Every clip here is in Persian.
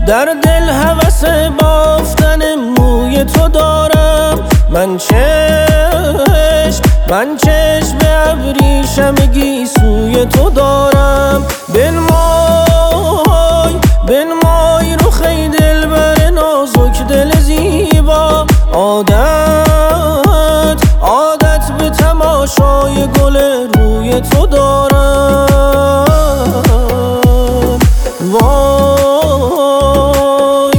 در دل هوس بافتن موی تو دارم. من چشم ابریشم سوی تو دارم. بنمای رخ دلبر نازک دل زیبا. عادت به تماشای گل روی تو دارم. وای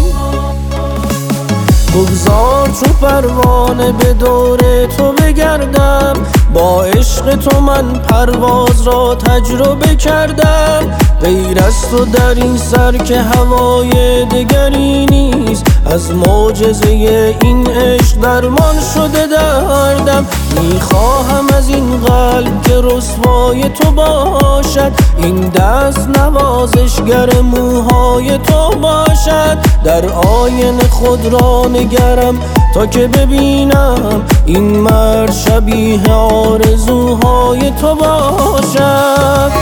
بگذار چو پروانه به دور تو بگردم. با عشق تو من پرواز را تجربه کردم. غیر از تو در این سر که هوای دگری نیست. از معجزه این عشق درمان شده دردم. میخواهم از این قلب که رسوای تو باشد. این دست نوازشگر موهای تو باشد. در آینه خود را نگرم تا که ببینم این مرد شبیه آرزوهای تو باشد.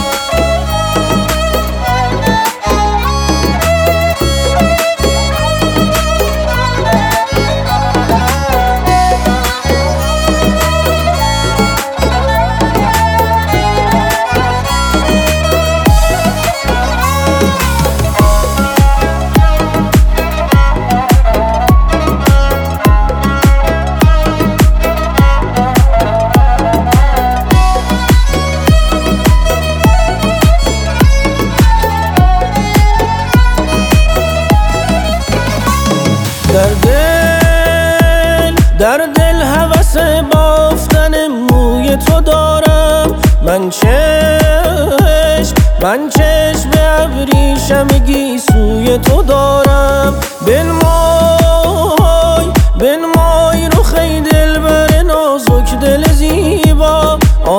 در دل هوس بافتن موی تو دارم. من چشم ابریشم سوی تو دارم. بنمای رخ دلبر نازک دل زیبا.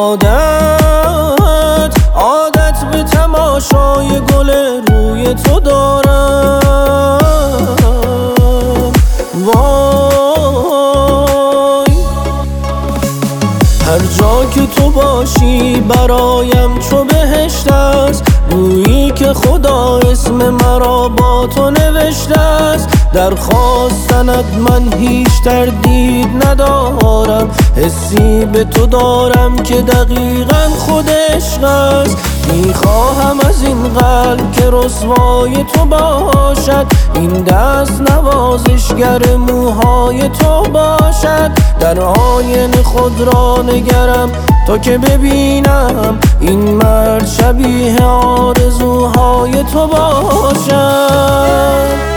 عادت به تماشای گل روی تو دارم. هر جا که تو باشی برایم چو بهشت است. گویی که خدا اسم مرا با تو نوشته است. در خواستنت من هیچ تردید ندارم. حسی به تو دارم که دقیقاً خود عشق است. میخواهم از این قلب که رسوای تو باشد. این دست نوازشگر موهای تو باشد. در آینه خود را نگرم تا که ببینم این مرد شبیه آرزوهای تو باشد.